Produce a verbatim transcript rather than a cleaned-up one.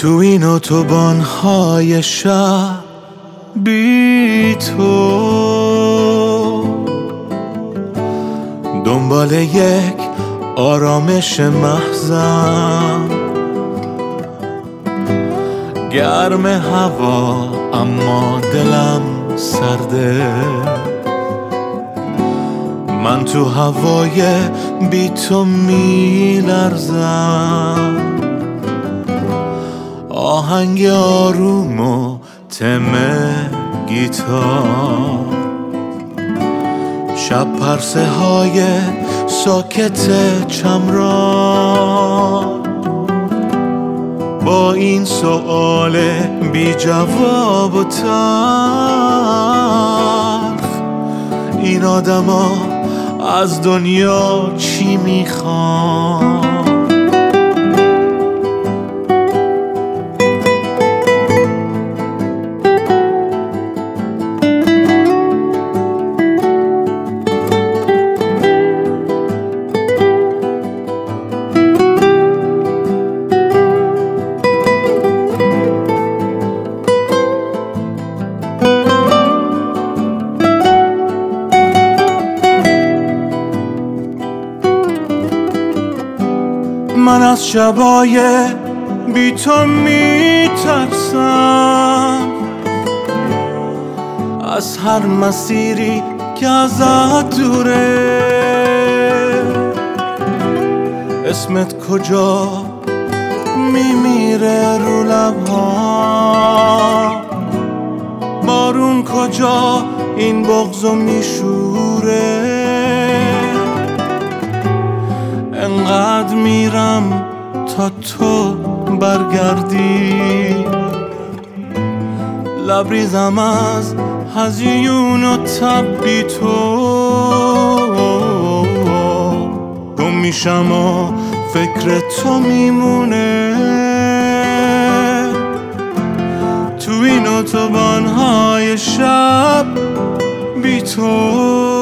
تو این اتوبان‌های شب بی تو، دنبال یک آرامش محضم، گرم هوا اما دلم سرده. من تو هوای بی تو می لرزم، آهنگ آروم و تم گیتار، شب پرسه های ساکت چمران، با این سؤال بی جواب و تلخ، این آدما از دنیا چی میخوان؟ من از شبای بی تو می ترسم، از هر مسیری که ازت دوره. اسمت کجا می میره رو لبها، بارون کجا این بغضو می شوره. انقدر میرم تا تو برگردی، لبریزم از هزیون و تب بی تو. گم میشم و فکر تو میمونه، تو این اتوبان‌های شب بی تو.